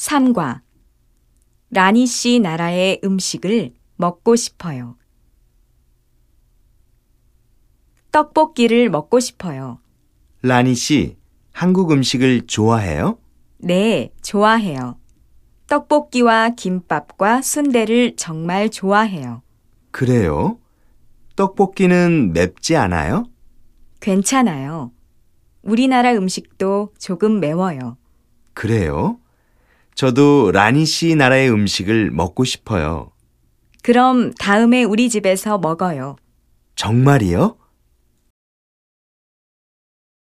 3과 라니 씨 나라의 음식을 먹고 싶어요. 떡볶이를 먹고 싶어요. 라니 씨, 한국 음식을 좋아해요? 네, 좋아해요. 떡볶이와 김밥과 순대를 정말 좋아해요. 그래요? 떡볶이는 맵지 않아요? 괜찮아요. 우리나라 음식도 조금 매워요. 그래요? 저도 라니 씨 나라의 음식을 먹고 싶어요. 그럼 다음에 우리 집에서 먹어요. 정말이요?